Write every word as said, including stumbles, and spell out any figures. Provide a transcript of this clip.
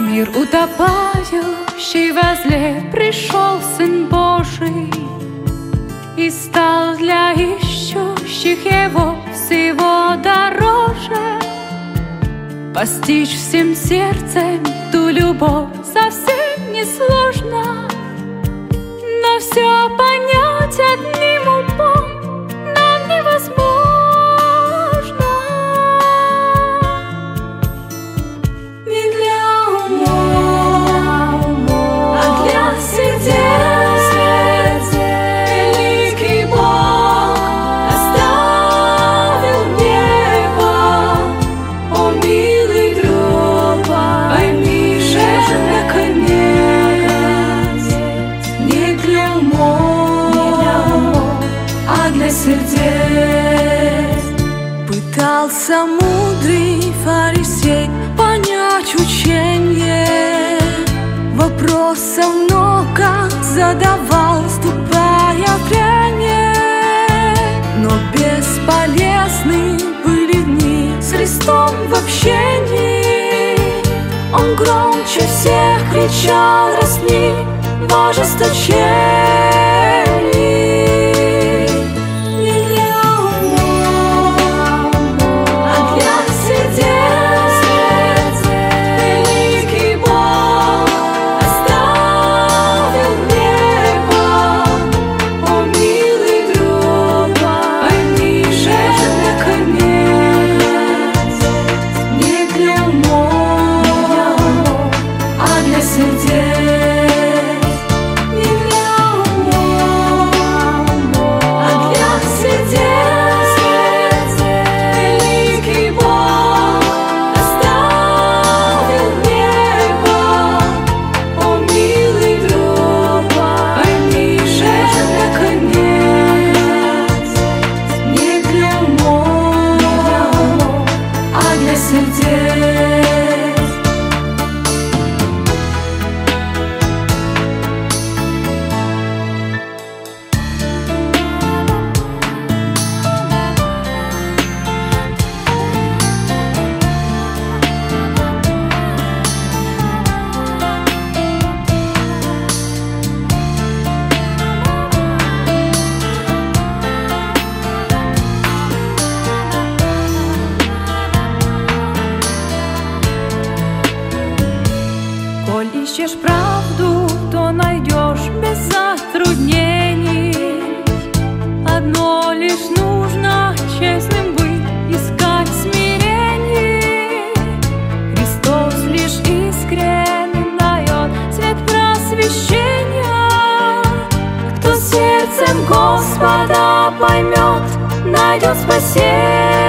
мир утопающий возле пришел Сын Божий и стал для ищущих Его всего дороже. Постичь всем сердцем ту любовь совсем несложно, но все понять одним умом нам невозможно. Не для умов, а для сердец. Великий Бог оставил небо, о милый друг, пойми же наконец, не для умов, а для сердец. Пытался мудрый фарисей понять учение, вопросов много задавал, ступая в прение, но бесполезны были дни с Христом в общении. Он громче всех кричал: «Растни в ожесточении!» Не для умов, а для сердец. Великий Бог оставил небо, о милый друг, пойми же наконец, не для умов, а для сердец. Коль ищешь правду, то найдешь без затруднений. Одно лишь нужно честным быть, искать смирений. Христос лишь искренним дает свет просвещения. Кто сердцем Господа поймет, найдет спасение.